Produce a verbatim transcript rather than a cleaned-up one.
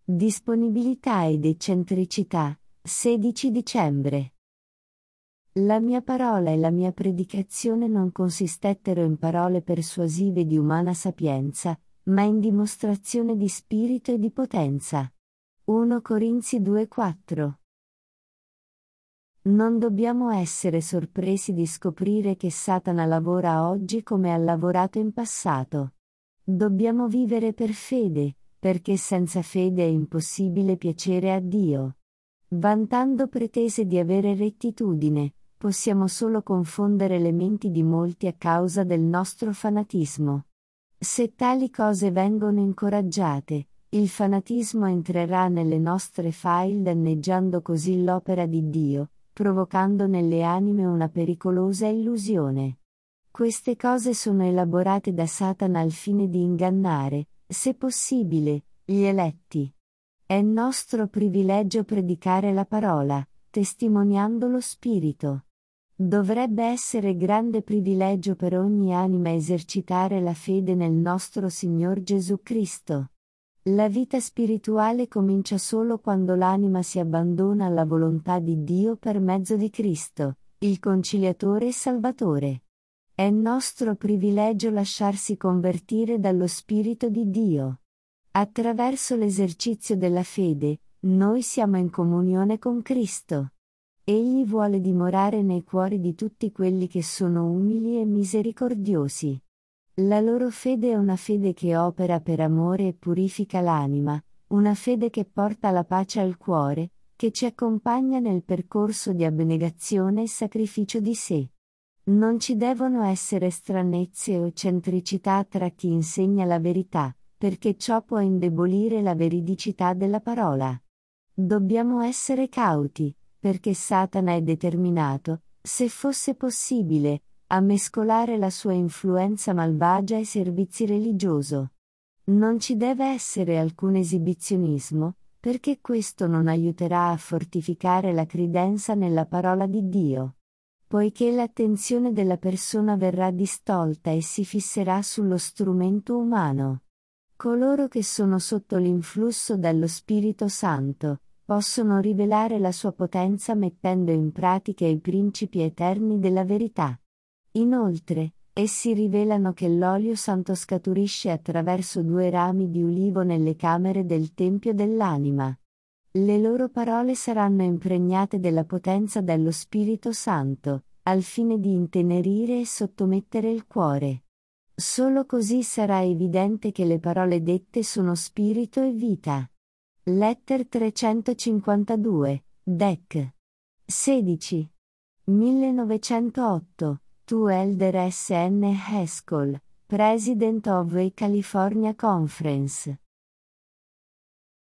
Disponibilità ed eccentricità, sedici dicembre. La mia parola e la mia predicazione non consistettero in parole persuasive di umana sapienza, ma in dimostrazione di spirito e di potenza. primo Corinzi due quattro. Non dobbiamo essere sorpresi di scoprire che Satana lavora oggi come ha lavorato in passato. Dobbiamo vivere per fede, perché senza fede è impossibile piacere a Dio. Vantando pretese di avere rettitudine, possiamo solo confondere le menti di molti a causa del nostro fanatismo. Se tali cose vengono incoraggiate, il fanatismo entrerà nelle nostre file danneggiando così l'opera di Dio, provocando nelle anime una pericolosa illusione. Queste cose sono elaborate da Satana al fine di ingannare, se possibile, gli eletti. È nostro privilegio predicare la parola, testimoniando lo Spirito. Dovrebbe essere grande privilegio per ogni anima esercitare la fede nel nostro Signor Gesù Cristo. La vita spirituale comincia solo quando l'anima si abbandona alla volontà di Dio per mezzo di Cristo, il Conciliatore e Salvatore. È nostro privilegio lasciarsi convertire dallo Spirito di Dio. Attraverso l'esercizio della fede, noi siamo in comunione con Cristo. Egli vuole dimorare nei cuori di tutti quelli che sono umili e misericordiosi. La loro fede è una fede che opera per amore e purifica l'anima, una fede che porta la pace al cuore, che ci accompagna nel percorso di abnegazione e sacrificio di sé. Non ci devono essere stranezze o eccentricità tra chi insegna la verità, perché ciò può indebolire la veridicità della parola. Dobbiamo essere cauti, perché Satana è determinato, se fosse possibile, a mescolare la sua influenza malvagia ai servizi religioso. Non ci deve essere alcun esibizionismo, perché questo non aiuterà a fortificare la credenza nella parola di Dio. Poiché l'attenzione della persona verrà distolta e si fisserà sullo strumento umano. Coloro che sono sotto l'influsso dello Spirito Santo, possono rivelare la sua potenza mettendo in pratica i principi eterni della verità. Inoltre, essi rivelano che l'olio santo scaturisce attraverso due rami di ulivo nelle camere del Tempio dell'anima. Le loro parole saranno impregnate della potenza dello Spirito Santo, al fine di intenerire e sottomettere il cuore. Solo così sarà evidente che le parole dette sono spirito e vita. Letter trecentocinquantadue, Dec. sedici. millenovecentootto, to Elder S N Haskell, President of the California Conference.